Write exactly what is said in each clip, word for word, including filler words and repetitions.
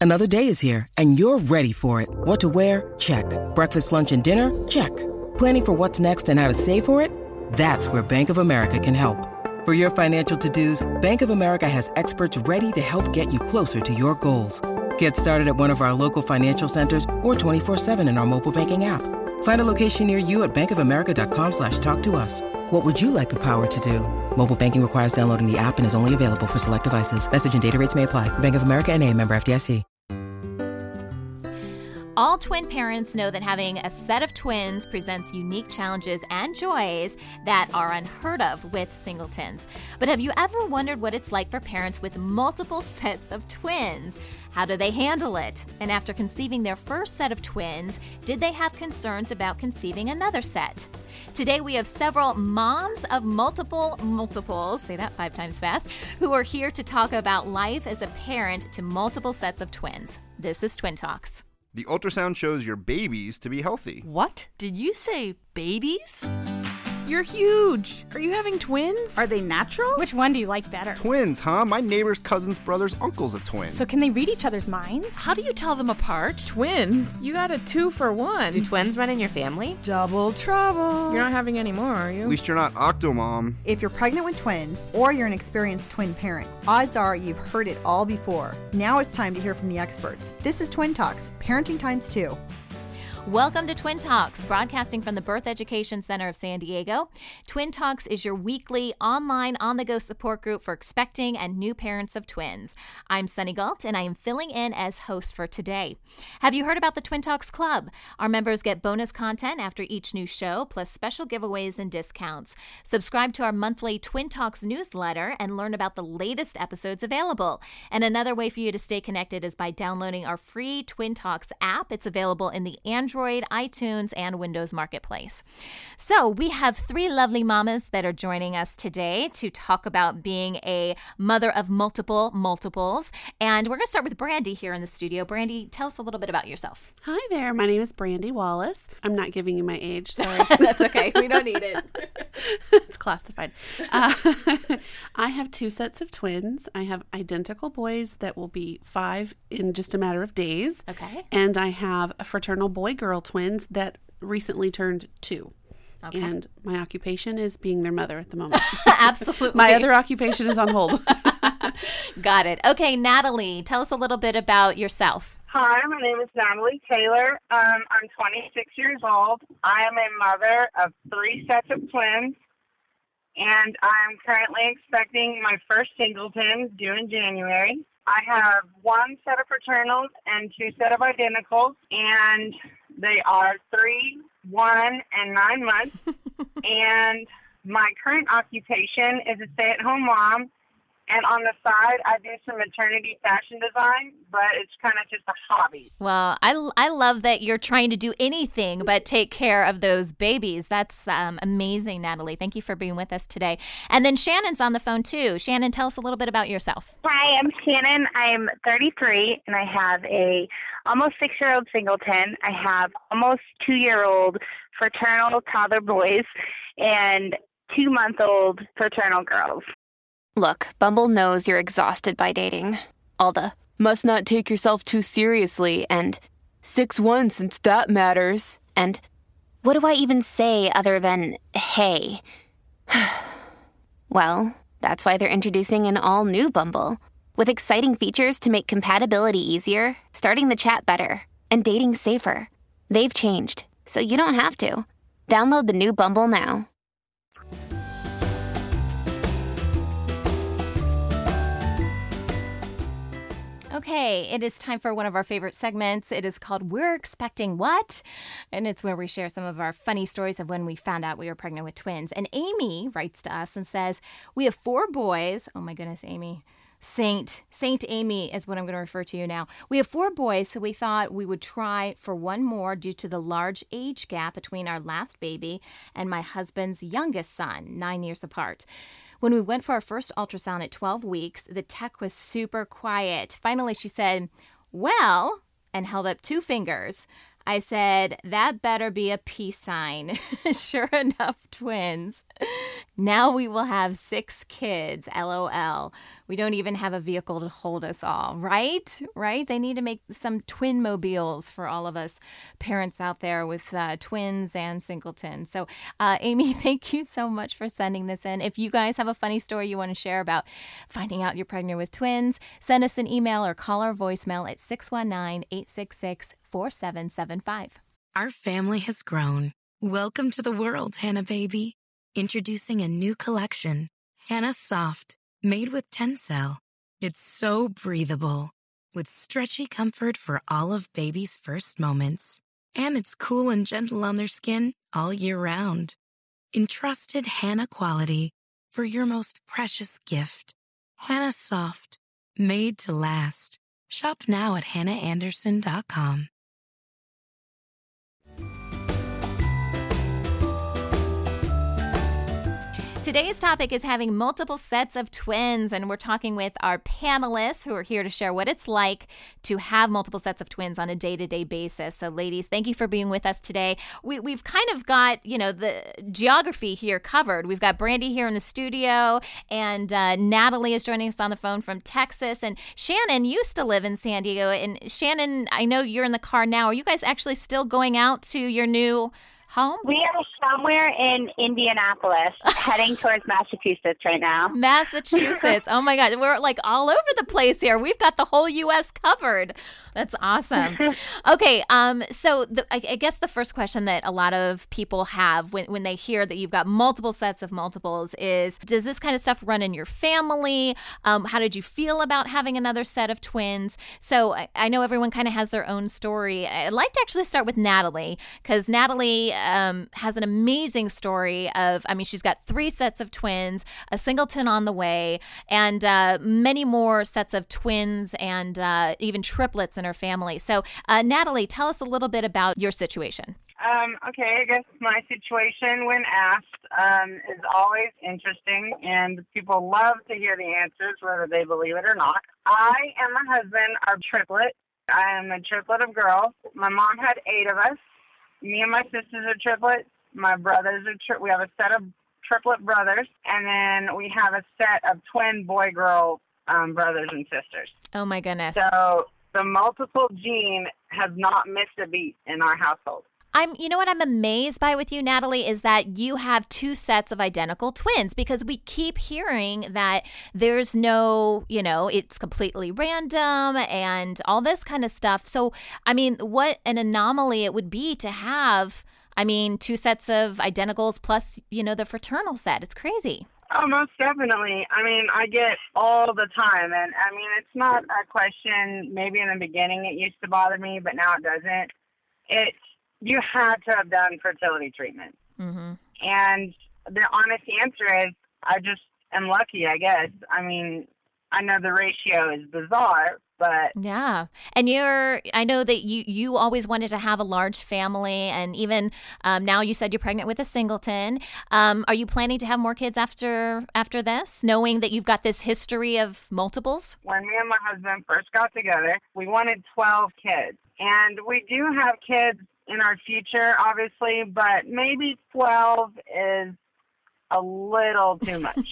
Another day is here, and you're ready for it. What to wear? Check. Breakfast, lunch, and dinner? Check. Planning for what's next and how to save for it? That's where Bank of America can help. For your financial to-dos, Bank of America has experts ready to help get you closer to your goals. Get started at one of our local financial centers or twenty-four seven in our mobile banking app. Find a location near you at bankofamerica.com slash talk to us. What would you like the power to do? Mobile banking requires downloading the app and is only available for select devices. Message and data rates may apply. Bank of America N A, member F D I C. All twin parents know that having a set of twins presents unique challenges and joys that are unheard of with singletons. But have you ever wondered what it's like for parents with multiple sets of twins? How do they handle it? And after conceiving their first set of twins, did they have concerns about conceiving another set? Today we have several moms of multiple multiples, say that five times fast, who are here to talk about life as a parent to multiple sets of twins. This is Twin Talks. The ultrasound shows your babies to be healthy. What? Did you say babies? You're huge. Are you having twins? Are they natural? Which one do you like better? Twins, huh? My neighbor's cousin's brother's uncle's a twin. So can they read each other's minds? How do you tell them apart? Twins? You got a two for one. Do twins run in your family? Double trouble. You're not having any more, are you? At least you're not Octomom. If you're pregnant with twins or you're an experienced twin parent, odds are you've heard it all before. Now it's time to hear from the experts. This is Twin Talks, parenting times two. Welcome to Twin Talks, broadcasting from the Birth Education Center of San Diego. Twin Talks is your weekly online on-the-go support group for expecting and new parents of twins. I'm Sunny Galt, and I am filling in as host for today. Have you heard about the Twin Talks Club? Our members get bonus content after each new show, plus special giveaways and discounts. Subscribe to our monthly Twin Talks newsletter and learn about the latest episodes available. And another way for you to stay connected is by downloading our free Twin Talks app. It's available in the Android Android, iTunes, and Windows Marketplace. So we have three lovely mamas that are joining us today to talk about being a mother of multiple multiples. And we're going to start with Brandy here in the studio. Brandy, tell us a little bit about yourself. Hi there. My name is Brandy Wallace. I'm not giving you my age. Sorry. That's okay. We don't need it. It's classified. Uh, I have two sets of twins. I have identical boys that will be five in just a matter of days. Okay. And I have a fraternal boy-girl twins that recently turned two. Okay. And my occupation is being their mother at the moment. Absolutely. My other occupation is on hold. Got it. Okay, Natalie, tell us a little bit about yourself. Hi, my name is Natalie Taylor. Um, I'm twenty-six years old. I am a mother of three sets of twins, and I'm currently expecting my first singleton due in January. I have one set of fraternals and two set of identicals, and they are three, one, and nine months. And my current occupation is a stay-at-home mom. And on the side, I do some maternity fashion design, but it's kind of just a hobby. Well, I, I love that you're trying to do anything but take care of those babies. That's um, amazing, Natalie. Thank you for being with us today. And then Shannon's on the phone, too. Shannon, tell us a little bit about yourself. Hi, I'm Shannon. I'm thirty-three, and I have a almost six-year-old singleton. I have almost two-year-old fraternal toddler boys and two-month-old fraternal girls. Look, Bumble knows you're exhausted by dating. All the, must not take yourself too seriously, and six one since that matters, and what do I even say other than, hey? Well, that's why they're introducing an all-new Bumble, with exciting features to make compatibility easier, starting the chat better, and dating safer. They've changed, so you don't have to. Download the new Bumble now. Okay, it is time for one of our favorite segments. It is called We're Expecting What? And it's where we share some of our funny stories of when we found out we were pregnant with twins. And Amy writes to us and says, we have four boys. Oh my goodness, Amy. Saint, Saint Amy is what I'm going to refer to you now. We have four boys, so we thought we would try for one more due to the large age gap between our last baby and my husband's youngest son, nine years apart. When we went for our first ultrasound at twelve weeks, the tech was super quiet. Finally, she said, well, and held up two fingers. I said, that better be a peace sign. Sure enough, twins. Now we will have six kids, LOL. We don't even have a vehicle to hold us all, right? Right? They need to make some twin mobiles for all of us parents out there with uh, twins and singletons. So, uh, Amy, thank you so much for sending this in. If you guys have a funny story you want to share about finding out you're pregnant with twins, send us an email or call our voicemail at six one nine, eight six six, four seven seven five. Our family has grown. Welcome to the world, Hannah baby. Introducing a new collection, Hannah Soft, made with Tencel. It's so breathable, with stretchy comfort for all of baby's first moments. And it's cool and gentle on their skin all year round. Entrusted Hannah quality for your most precious gift. Hannah Soft, made to last. Shop now at hannah anderson dot com. Today's topic is having multiple sets of twins, and we're talking with our panelists who are here to share what it's like to have multiple sets of twins on a day-to-day basis. So, ladies, thank you for being with us today. We, we've kind of got, you know, the geography here covered. We've got Brandy here in the studio, and uh, Natalie is joining us on the phone from Texas. And Shannon used to live in San Diego. And Shannon, I know you're in the car now. Are you guys actually still going out to your new home? We are somewhere in Indianapolis, heading towards Massachusetts right now. Massachusetts. Oh, my God. We're like all over the place here. We've got the whole U S covered. That's awesome. Okay. Um. So the, I, I guess the first question that a lot of people have when, when they hear that you've got multiple sets of multiples is, does this kind of stuff run in your family? Um, how did you feel about having another set of twins? So I, I know everyone kind of has their own story. I'd like to actually start with Natalie, because Natalie um, has an amazing story of, I mean, she's got three sets of twins, a singleton on the way, and uh, many more sets of twins and uh, even triplets in her family. So, uh, Natalie, tell us a little bit about your situation. Um, okay, I guess my situation, when asked, um, is always interesting, and people love to hear the answers, whether they believe it or not. I and my husband are triplet. I am a triplet of girls. My mom had eight of us. Me and my sisters are triplets. My brothers are tri- we have a set of triplet brothers, and then we have a set of twin boy-girl um, brothers and sisters. Oh, my goodness. So the multiple gene has not missed a beat in our household. I'm, you know what I'm amazed by with you, Natalie, is that you have two sets of identical twins, because we keep hearing that there's no, you know, it's completely random and all this kind of stuff. So, I mean, what an anomaly it would be to have, I mean, two sets of identicals plus, you know, the fraternal set. It's crazy. Oh, most definitely. I mean, I get all the time, and I mean, it's not a question. Maybe in the beginning it used to bother me, but now it doesn't. It's, you had to have done fertility treatment. Mm-hmm. And the honest answer is, I just am lucky, I guess. I mean, I know the ratio is bizarre, but yeah. And you're, I know that you, you always wanted to have a large family, and even um, now you said you're pregnant with a singleton. Um, are you planning to have more kids after after this, knowing that you've got this history of multiples? When me and my husband first got together, we wanted twelve kids. And we do have kids in our future, obviously, but maybe twelve is a little too much.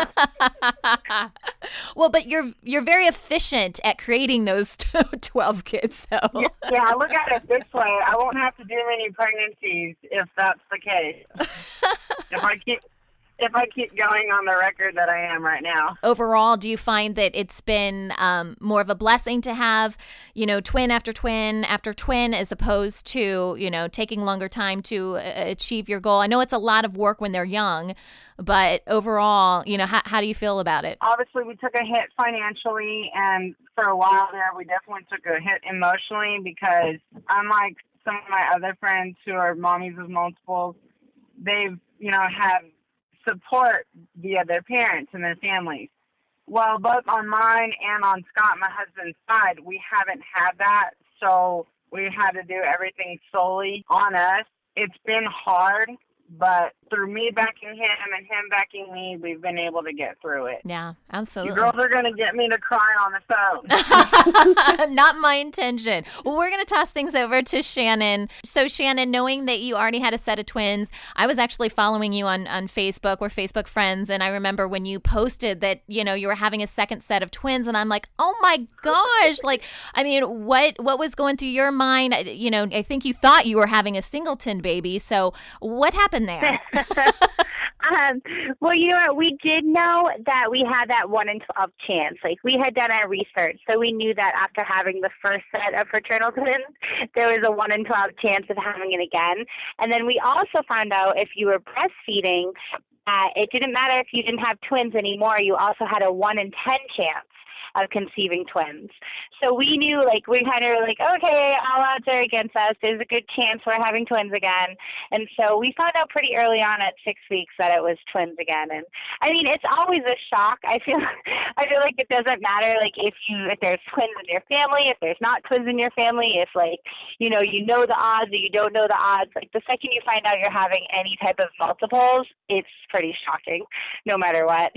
Well, but you're you're very efficient at creating those twelve kids, though. Yeah, yeah, look at it this way. I won't have to do many pregnancies if that's the case. if I keep if I keep going on the record that I am right now. Overall, do you find that it's been um, more of a blessing to have, you know, twin after twin after twin, as opposed to, you know, taking longer time to uh, achieve your goal? I know it's a lot of work when they're young, but overall, you know, how, how do you feel about it? Obviously, we took a hit financially, and for a while there, we definitely took a hit emotionally, because unlike some of my other friends who are mommies of multiples, they've, you know, had support via their parents and their families. Well, both on mine and on Scott, my husband's side, we haven't had that, so we had to do everything solely on us. It's been hard, but through me backing him and him backing me, we've been able to get through it. Yeah, absolutely. You girls are going to get me to cry on the phone. Not my intention. Well, we're going to toss things over to Shannon. So, Shannon, knowing that you already had a set of twins, I was actually following you on, on Facebook. We're Facebook friends. And I remember when you posted that, you know, you were having a second set of twins. And I'm like, oh, my gosh. Like, I mean, what, what was going through your mind? You know, I think you thought you were having a singleton baby. So what happened there? um, well, you know what? We did know that we had that one in twelve chance. Like, we had done our research, so we knew that after having the first set of fraternal twins, there was a one in twelve chance of having it again. And then we also found out if you were breastfeeding, uh, it didn't matter if you didn't have twins anymore. You also had a one in ten chance of conceiving twins. So we knew, like, we kind of were like, okay, all odds are against us. There's a good chance we're having twins again. And so we found out pretty early on at six weeks that it was twins again. And I mean, it's always a shock. I feel, I feel like it doesn't matter, like, if you, if there's twins in your family, if there's not twins in your family, if, like, you know, you know the odds or you don't know the odds. Like, the second you find out you're having any type of multiples, it's pretty shocking, no matter what.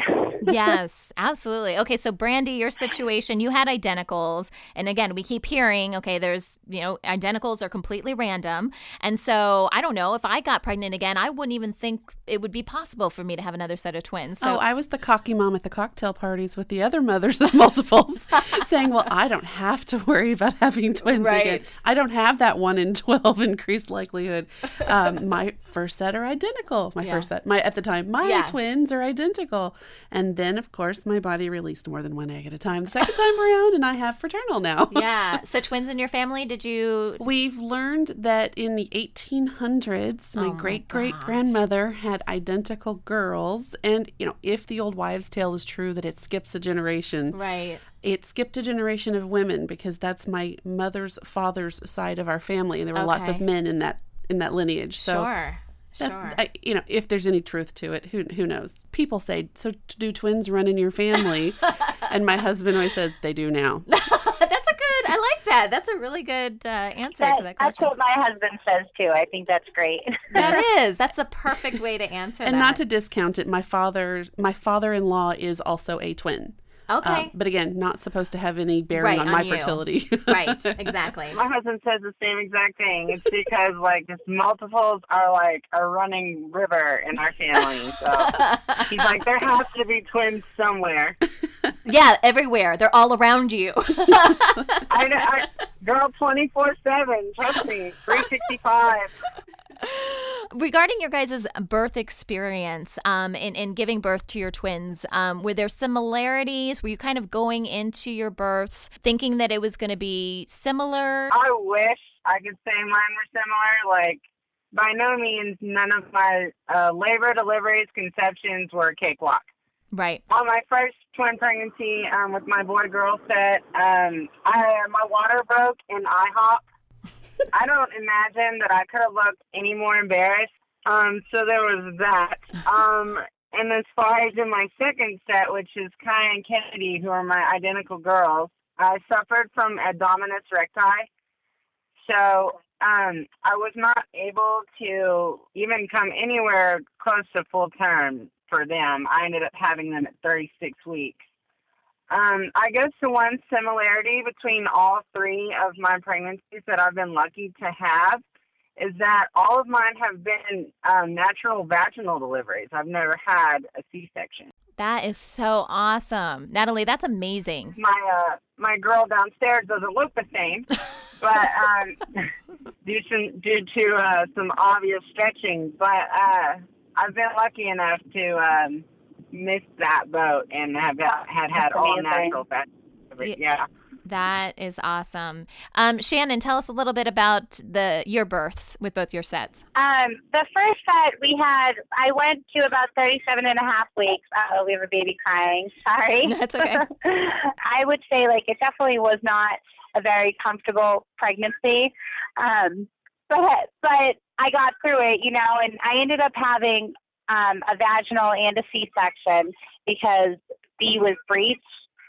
Yes, absolutely. Okay, so Brandy, your situation, you had identicals. And again, we keep hearing, okay, there's, you know, identicals are completely random. And so I don't know, if I got pregnant again, I wouldn't even think it would be possible for me to have another set of twins. So oh, I was the cocky mom at the cocktail parties with the other mothers of multiples saying, well, I don't have to worry about having twins right. again. I don't have that one in twelve increased likelihood. Um, my first set are identical. My yeah. first set, my at the time, my yeah. twins are identical. And then, of course, my body released more than one egg at a time the second time around, and I have fraternal now. Yeah. So twins in your family, did you? We've learned that in the eighteen hundreds, my oh great-great-grandmother had identical girls. And, you know, if the old wives' tale is true that it skips a generation. Right. It skipped a generation of women because that's my mother's father's side of our family. And there were okay. lots of men in that in that lineage. So sure. That, sure. I, you know, if there's any truth to it, who who knows? People say, so do twins run in your family? And my husband always says, they do now. That's a good, I like that. That's a really good uh, answer that, to that question. That's what my husband says, too. I think that's great. That is. That's a perfect way to answer and that. And not to discount it, my father, my father-in-law is also a twin. Okay. Uh, but again, not supposed to have any bearing right, on, on my you. fertility. Right, exactly. My husband says the same exact thing. It's because, like, just multiples are like a running river in our family. So he's like, there has to be twins somewhere. Yeah, everywhere. They're all around you. I know. I, girl, twenty-four seven. Trust me. three sixty-five. Regarding your guys' birth experience um, in, in giving birth to your twins, um, were there similarities? Were you kind of going into your births thinking that it was going to be similar? I wish I could say mine were similar. Like, by no means, none of my uh, labor, deliveries, conceptions were a cakewalk. Right. On my first twin pregnancy um, with my boy-girl set, um, I, my water broke in IHOP. I don't imagine that I could have looked any more embarrassed. Um, so there was that. Um, and as far as in my second set, which is Kai and Kennedy, who are my identical girls, I suffered from abdominis recti. So um, I was not able to even come anywhere close to full term for them. I ended up having them at thirty-six weeks. Um, I guess the one similarity between all three of my pregnancies that I've been lucky to have is that all of mine have been um, natural vaginal deliveries. I've never had a C-section. That is so awesome. Natalie, that's amazing. My uh, my girl downstairs doesn't look the same, but um, due to, due to uh, some obvious stretching. But uh, I've been lucky enough to... Um, missed that boat and have had had all natural vaginal. Yeah, that is awesome. Um, Shannon, tell us a little bit about the your births with both your sets. Um, the first set we had, I went to about thirty-seven and a half weeks. Oh, we have a baby crying. Sorry. That's okay. I would say, like, it definitely was not a very comfortable pregnancy, um, but but I got through it, you know, and I ended up having Um, a vaginal and a C-section because B was breached.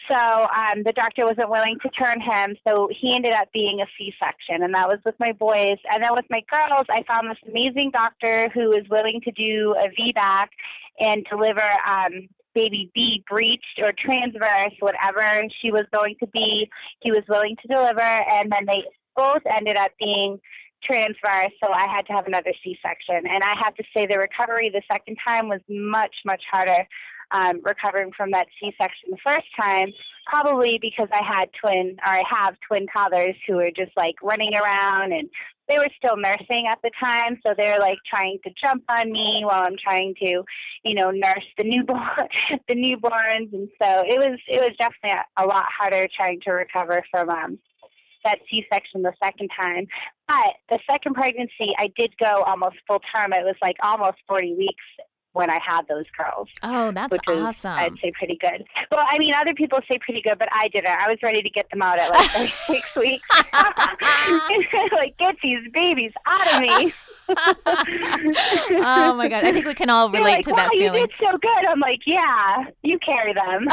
So um, the doctor wasn't willing to turn him, so he ended up being a C-section, and that was with my boys. And then with my girls, I found this amazing doctor who was willing to do a V BAC and deliver um, baby B breached or transverse, whatever she was going to be. He was willing to deliver, and then they both ended up being transverse, so I had to have another C-section. And I have to say the recovery the second time was much, much harder. Um, recovering from that C-section the first time, probably because I had twin, or I have twin toddlers who were just like running around, and they were still nursing at the time, so they're like trying to jump on me while I'm trying to, you know, nurse the newborn, the newborns, and so it was it was definitely a, a lot harder trying to recover from um, that C-section the second time. But the second pregnancy, I did go almost full term. It was like almost forty weeks when I had those girls. Oh, that's which is, awesome. I'd say pretty good. Well, I mean, other people say pretty good, but I didn't. I was ready to get them out at like thirty-six weeks. Like, get these babies out of me. Oh, my God. I think we can all relate like, to wow, that feeling. You did so good. I'm like, yeah, you carry them.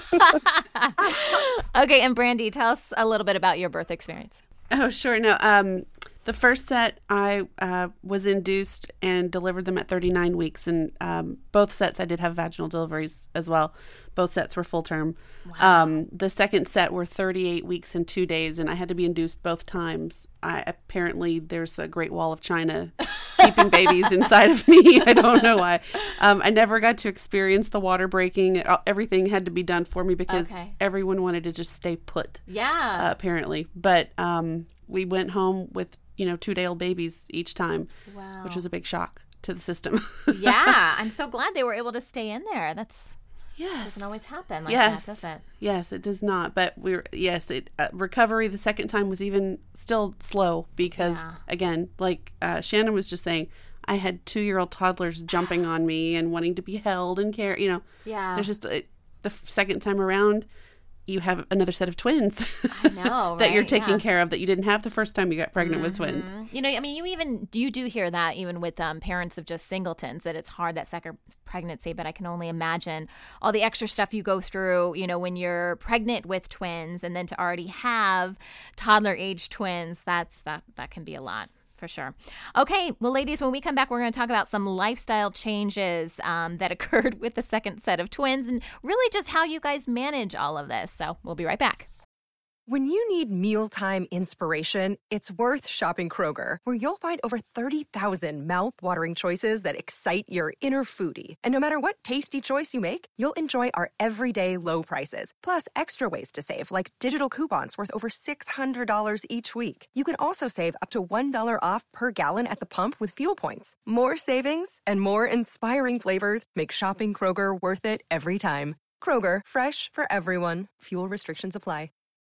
Okay, and Brandy, tell us a little bit about your birth experience. Oh, sure. No, um, the first set I uh, was induced and delivered them at thirty-nine weeks, and um, both sets I did have vaginal deliveries as well. Both sets were full term. Wow. Um, the second set were thirty-eight weeks and two days, and I had to be induced both times. I, apparently, there's a Great Wall of China keeping babies inside of me. I don't know why. Um, I never got to experience the water breaking. It, everything had to be done for me because okay. everyone wanted to just stay put. Yeah. Uh, apparently, but um, we went home with you know two day old babies each time, wow. which was a big shock to the system. Yeah, I'm so glad they were able to stay in there. That's yes, doesn't always happen like yes. that, does it? Yes, it does not. But we're yes, it uh, recovery the second time was even still slow because Yeah. again, like uh, Shannon was just saying, I had two year old toddlers jumping on me and wanting to be held and care. You know, Yeah. there's just uh, the f- second time around. You have another set of twins I know, that right? you're taking Yeah. care of that you didn't have the first time you got pregnant with twins. You know, I mean, you even you do hear that even with um, parents of just singletons that it's hard that second pregnancy. But I can only imagine all the extra stuff you go through. You know, when you're pregnant with twins, and then to already have toddler age twins, that's that that can be a lot. For sure. Okay, well, ladies, when we come back, we're going to talk about some lifestyle changes um, that occurred with the second set of twins and really just how you guys manage all of this. So we'll be right back. When you need mealtime inspiration, it's worth shopping Kroger, where you'll find over thirty thousand mouth-watering choices that excite your inner foodie. And no matter what tasty choice you make, you'll enjoy our everyday low prices, plus extra ways to save, like digital coupons worth over six hundred dollars each week. You can also save up to one dollar off per gallon at the pump with fuel points. More savings and more inspiring flavors make shopping Kroger worth it every time. Kroger, fresh for everyone. Fuel restrictions apply.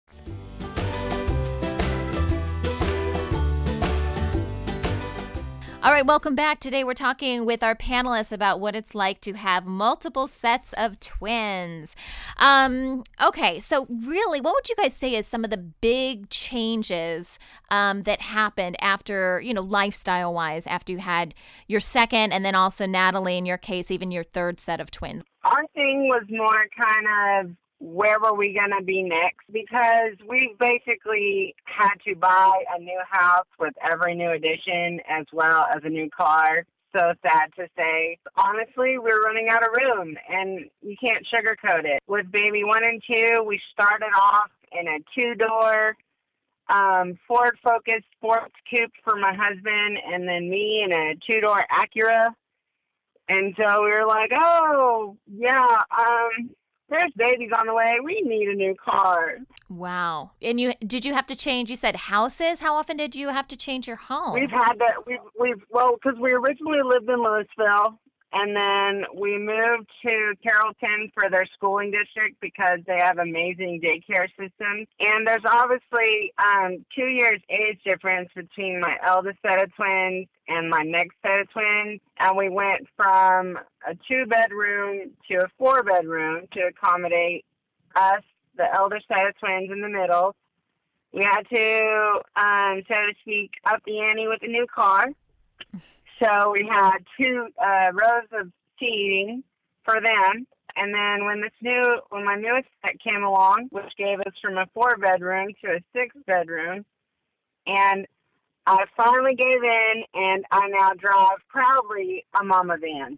All right, welcome back. Today we're talking with our panelists about what it's like to have multiple sets of twins. Um, okay, so really, what would you guys say is some of the big changes um, that happened after, you know, lifestyle-wise, after you had your second and then also, Natalie, in your case, even your third set of twins? Our thing was more kind of where were we going to be next? Because we basically had to buy a new house with every new addition as well as a new car. So sad to say. Honestly, we're running out of room, and you can't sugarcoat it. With baby one and two, we started off in a two-door um, Ford Focus sports coupe for my husband, and then me in a two-door Acura. And so we were like, oh, yeah, um... there's babies on the way. We need a new car. Wow. And you did you have to change, you said houses? How often did you have to change your home? We've had that. We've, we've well, because we originally lived in Louisville, and then we moved to Carrollton for their schooling district because they have amazing daycare systems. And there's obviously um, two years age difference between my eldest set of twins and my next set of twins. And we went from a two-bedroom to a four-bedroom to accommodate us, the elder set of twins in the middle. We had to, um, so to speak, up the ante with a new car. So we had two uh, rows of seating for them. And then when this new, when my newest set came along, which gave us from a four bedroom to a six bedroom, and I finally gave in, and I now drive proudly a mama van.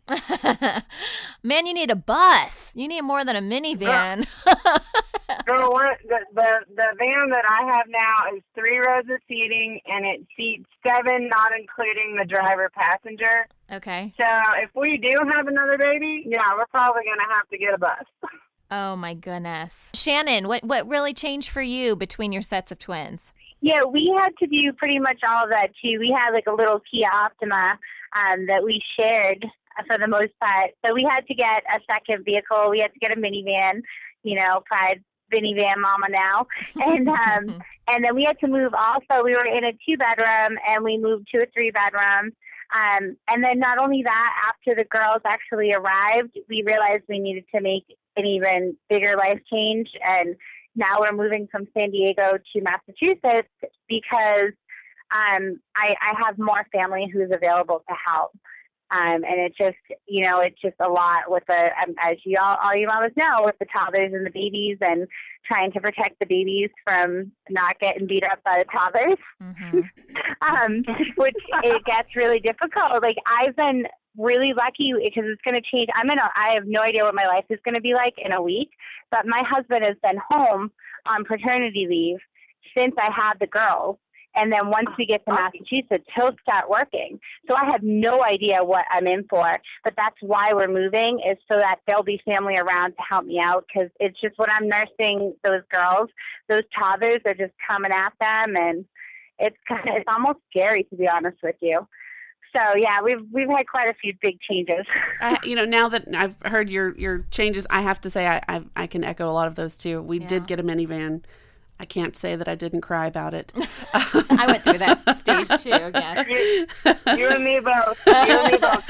Man, you need a bus. You need more than a minivan. Girl, what, the, the, the van that I have now is three rows of seating, and it seats seven, not including the driver passenger. Okay. So if we do have another baby, yeah, we're probably going to have to get a bus. Oh, my goodness. Shannon, what, what really changed for you between your sets of twins? Yeah, we had to do pretty much all of that, too. We had like a little Kia Optima um, that we shared for the most part. So we had to get a second vehicle. We had to get a minivan, you know, pride minivan mama now. And um, and then we had to move also. We were in a two-bedroom, and we moved to a three-bedroom. Um, and then not only that, after the girls actually arrived, we realized we needed to make an even bigger life change. And now we're moving from San Diego to Massachusetts because um, I, I have more family who's available to help. Um, and it just, you know, it's just a lot with the, um, as you all, all you mamas know, with the toddlers and the babies and trying to protect the babies from not getting beat up by the toddlers, mm-hmm. um, which it gets really difficult. Like I've been really lucky because it's going to change. I'm in a, I have no idea what my life is going to be like in a week, but my husband has been home on paternity leave since I had the girls. And then once we get to Massachusetts, he'll start working. So I have no idea what I'm in for, but that's why we're moving, is so that there'll be family around to help me out, because it's just when I'm nursing those girls, those toddlers are just coming at them, and it's kind of, it's almost scary, to be honest with you. So yeah, we've we've had quite a few big changes. I, you know, now that I've heard your, your changes, I have to say I I, I can echo a lot of those too. We yeah. did get a minivan. I can't say that I didn't cry about it. I went through that stage too, again. You, you and me both. You and me both.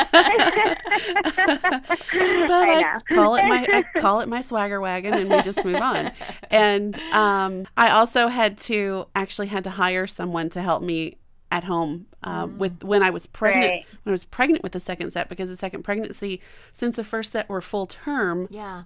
But I, I call it my I call it my swagger wagon, and we just move on. And um, I also had to actually had to hire someone to help me at home uh, mm. with when I was pregnant. Right. When I was pregnant with the second set, because the second pregnancy, since the first set were full term. Yeah.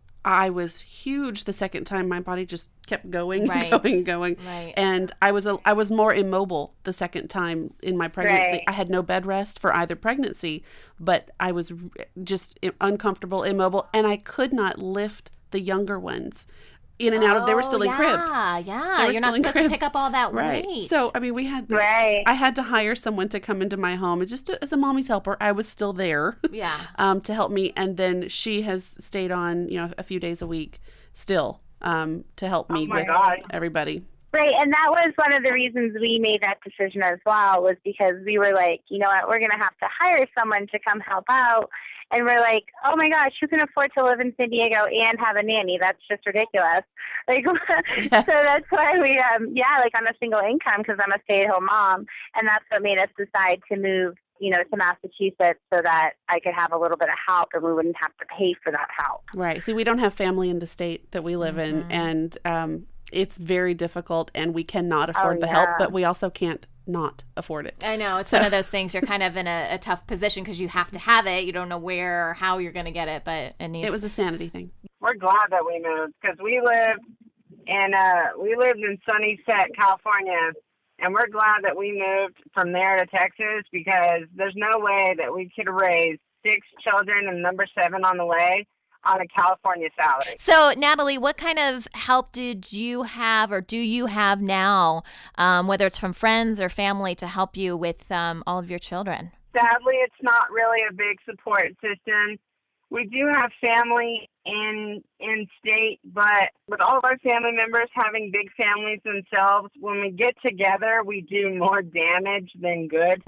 I was huge the second time. My body just kept going, right. going, going. Right. And I was a, I was more immobile the second time in my pregnancy. Right. I had no bed rest for either pregnancy, but I was just uncomfortable, immobile, and I could not lift the younger ones in and out of, they were still oh, in cribs. Yeah, yeah. You're not supposed to pick up all that right. weight. So, I mean, we had, right. I had to hire someone to come into my home. Just to, as a mommy's helper, I was still there. Yeah. um, to help me. And then she has stayed on, you know, a few days a week still um, to help me oh with God. everybody. Right, and that was one of the reasons we made that decision as well, was because we were like, you know what, we're going to have to hire someone to come help out. And we're like, oh my gosh, who can afford to live in San Diego and have a nanny? That's just ridiculous. Like, yes. So that's why we, um, yeah, like on a single income, because I'm a stay-at-home mom, and that's what made us decide to move, you know, to Massachusetts so that I could have a little bit of help and we wouldn't have to pay for that help. Right. See, we don't have family in the state that we live mm-hmm. in, and um, it's very difficult, and we cannot afford oh, the yeah. help, but we also can't not afford it. I know. It's so. one of those things. You're kind of in a, a tough position because you have to have it. You don't know where or how you're going to get it, but it needs. It was a sanity thing. We're glad that we moved, because we lived in uh we lived in Sunnyset, California, and we're glad that we moved from there to Texas, because there's no way that we could raise six children and number seven on the way on a California salary. So, Natalie, what kind of help did you have or do you have now, um, whether it's from friends or family, to help you with um, all of your children? Sadly, it's not really a big support system. We do have family in in state, but with all of our family members having big families themselves, when we get together, we do more damage than good.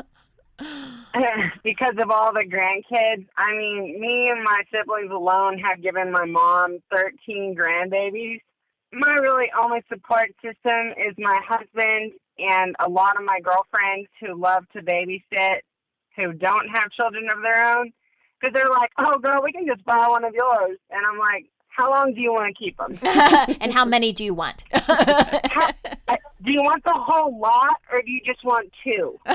Because of all the grandkids. I mean, me and my siblings alone have given my mom thirteen grandbabies. My really only support system is my husband and a lot of my girlfriends who love to babysit, who don't have children of their own. Because they're like, oh, girl, we can just buy one of yours. And I'm like, how long do you want to keep them? And how many do you want? how, do you want the whole lot, or do you just want two?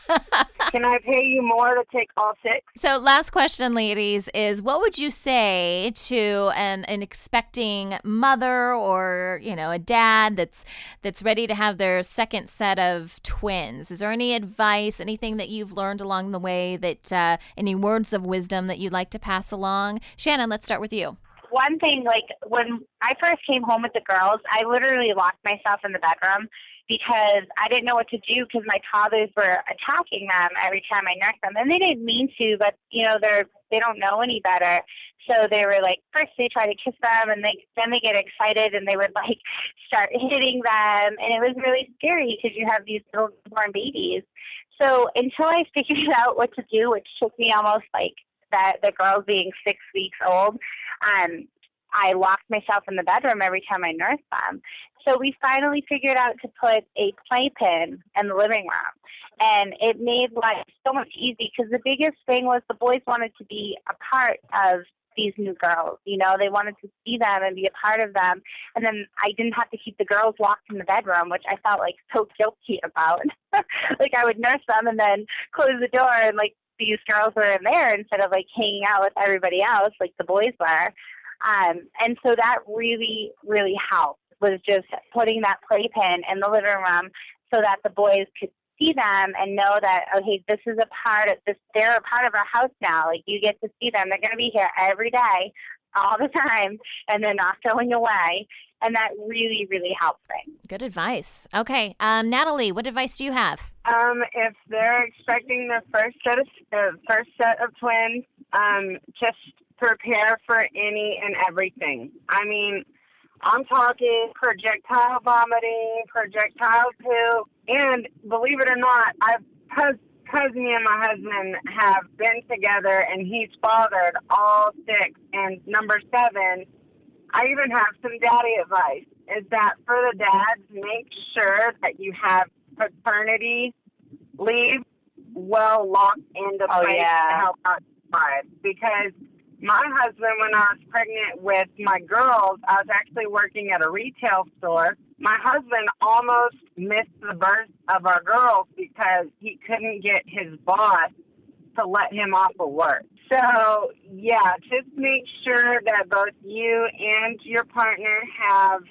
Can I pay you more to take all six? So last question, ladies, is what would you say to an, an expecting mother or, you know, a dad that's that's ready to have their second set of twins? Is there any advice, anything that you've learned along the way, that uh, any words of wisdom that you'd like to pass along? Shannon, let's start with you. One thing, like when I first came home with the girls, I literally locked myself in the bedroom because I didn't know what to do because my toddlers were attacking them every time I nursed them. And they didn't mean to, but, you know, they're, they don't know any better. So they were like, first they try to kiss them, and they, then they get excited, and they would, like, start hitting them. And it was really scary because you have these little newborn babies. So until I figured out what to do, which took me almost, like, that the girls being six weeks old, um, I locked myself in the bedroom every time I nursed them. So we finally figured out to put a playpen in the living room. And it made life so much easier because the biggest thing was the boys wanted to be a part of these new girls. You know, they wanted to see them and be a part of them. And then I didn't have to keep the girls locked in the bedroom, which I felt like so guilty about. Like I would nurse them and then close the door, and like these girls were in there instead of like hanging out with everybody else like the boys were. Um, and so that really, really helped, was just putting that playpen in the living room so that the boys could see them and know that, okay, this is a part of this, they're a part of our house now. Like you get to see them. They're going to be here every day, all the time, and they're not going away. And that really, really helps me. Good advice. Okay. Um, Natalie, what advice do you have? Um, if they're expecting their first set of uh, first set of twins, um, just prepare for any and everything. I mean, I'm talking projectile vomiting, projectile poop, and believe it or not, I've because me and my husband have been together, and he's fathered all six, and number seven. I even have some daddy advice, is that for the dads, make sure that you have paternity leave well locked into oh, place yeah. to help out wives. Because my husband, when I was pregnant with my girls, I was actually working at a retail store. My husband almost missed the birth of our girls because he couldn't get his boss to let him off of work. So, yeah, just make sure that both you and your partner have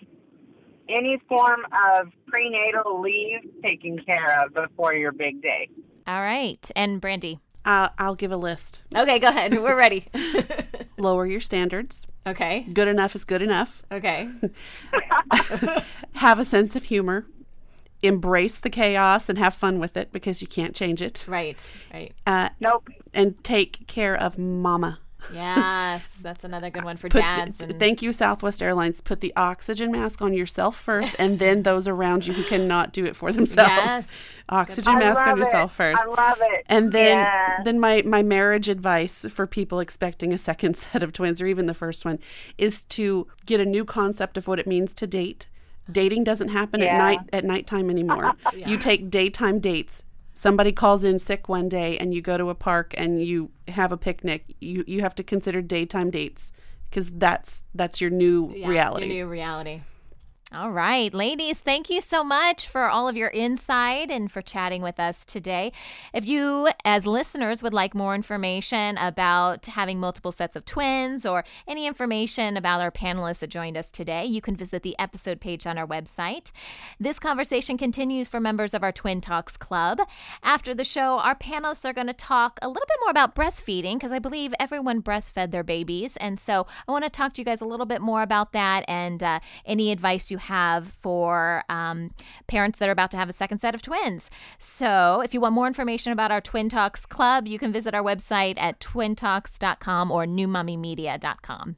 any form of prenatal leave taken care of before your big day. All right. And Brandy? Uh, I'll give a list. Okay, go ahead. We're ready. Lower your standards. Okay. Good enough is good enough. Okay. Have a sense of humor. Embrace the chaos and have fun with it because you can't change it. Right, right. Uh, nope. And take care of mama. Yes, that's another good one for Put, dads. And... Thank you, Southwest Airlines. Put the oxygen mask on yourself first, and then those around you who cannot do it for themselves. Yes. Oxygen mask on yourself it. first. I love it. And then, yeah. then my, my marriage advice for people expecting a second set of twins, or even the first one, is to get a new concept of what it means to date. Dating doesn't happen yeah. at night at nighttime anymore. yeah. You take daytime dates. Somebody calls in sick one day and you go to a park and you have a picnic. You you have to consider daytime dates because that's that's your new yeah, reality. Your new reality. All right, ladies, thank you so much for all of your insight and for chatting with us today. If you, as listeners, would like more information about having multiple sets of twins or any information about our panelists that joined us today, you can visit the episode page on our website. This conversation continues for members of our Twin Talks Club. After the show, our panelists are going to talk a little bit more about breastfeeding because I believe everyone breastfed their babies. And so I want to talk to you guys a little bit more about that and uh, any advice you have for um, parents that are about to have a second set of twins. So if you want more information about our Twin Talks Club, you can visit our website at twin talks dot com or new mommy media dot com.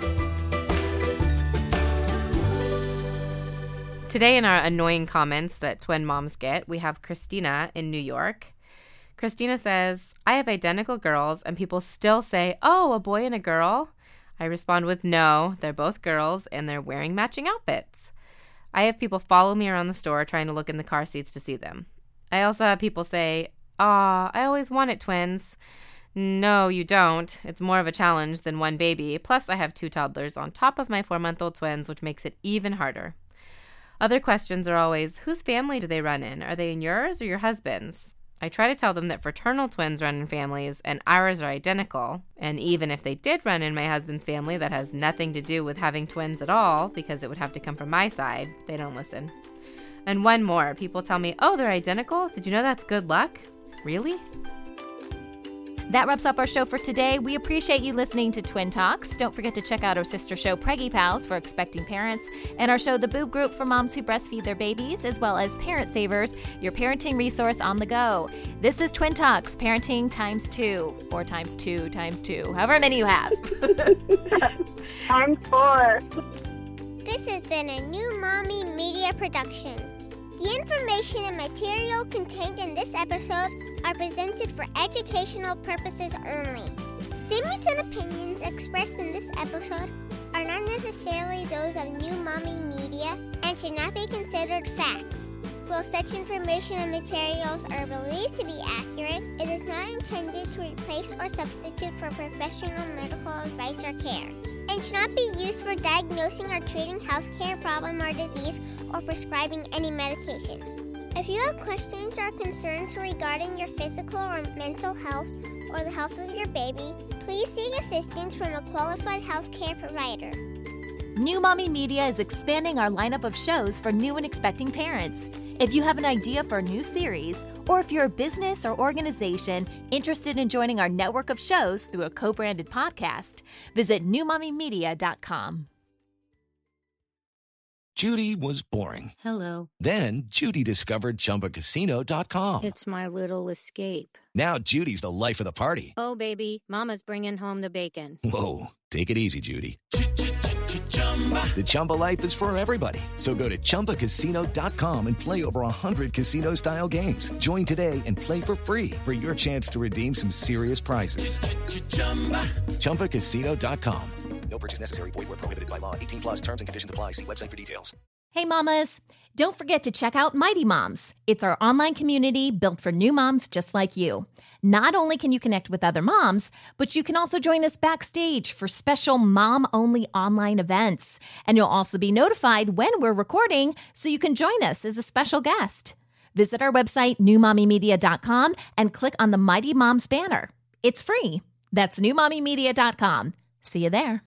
Today in our annoying comments that twin moms get, we have Christina in New York. Christina says, I have identical girls and people still say, oh, a boy and a girl? I respond with no, they're both girls and they're wearing matching outfits. I have people follow me around the store trying to look in the car seats to see them. I also have people say, aw, I always wanted twins. No, you don't. It's more of a challenge than one baby. Plus, I have two toddlers on top of my four-month-old twins, which makes it even harder. Other questions are always, whose family do they run in? Are they in yours or your husband's? I try to tell them that fraternal twins run in families and ours are identical. And even if they did run in my husband's family, that has nothing to do with having twins at all because it would have to come from my side. They don't listen. And one more. People tell me, oh, they're identical? Did you know that's good luck? Really? That wraps up our show for today. We appreciate you listening to Twin Talks. Don't forget to check out our sister show, Preggy Pals, for expecting parents, and our show, The Boob Group, for moms who breastfeed their babies, as well as Parent Savers, your parenting resource on the go. This is Twin Talks, parenting times two, or times two, times two, however many you have. Times four. This has been a New Mommy Media production. The information and material contained in this episode are presented for educational purposes only. Statements and opinions expressed in this episode are not necessarily those of New Mommy Media and should not be considered facts. While such information and materials are believed to be accurate, it is not intended to replace or substitute for professional medical advice or care, and should not be used for diagnosing or treating healthcare problem or disease or prescribing any medication. If you have questions or concerns regarding your physical or mental health or the health of your baby, please seek assistance from a qualified healthcare provider. New Mommy Media is expanding our lineup of shows for new and expecting parents. If you have an idea for a new series, or if you're a business or organization interested in joining our network of shows through a co-branded podcast, visit new mommy media dot com. Judy was boring. Hello. Then Judy discovered Chumba Casino dot com. It's my little escape. Now Judy's the life of the party. Oh, baby, mama's bringing home the bacon. Whoa, take it easy, Judy. The Chumba life is for everybody. So go to Chumba Casino dot com and play over one hundred casino-style games. Join today and play for free for your chance to redeem some serious prizes. Chumba Casino dot com. No purchase necessary. Void where prohibited by law. eighteen plus terms and conditions apply. See website for details. Hey mamas, don't forget to check out Mighty Moms. It's our online community built for new moms just like you. Not only can you connect with other moms, but you can also join us backstage for special mom-only online events. And you'll also be notified when we're recording so you can join us as a special guest. Visit our website, new mommy media dot com, and click on the Mighty Moms banner. It's free. That's new mommy media dot com. See you there.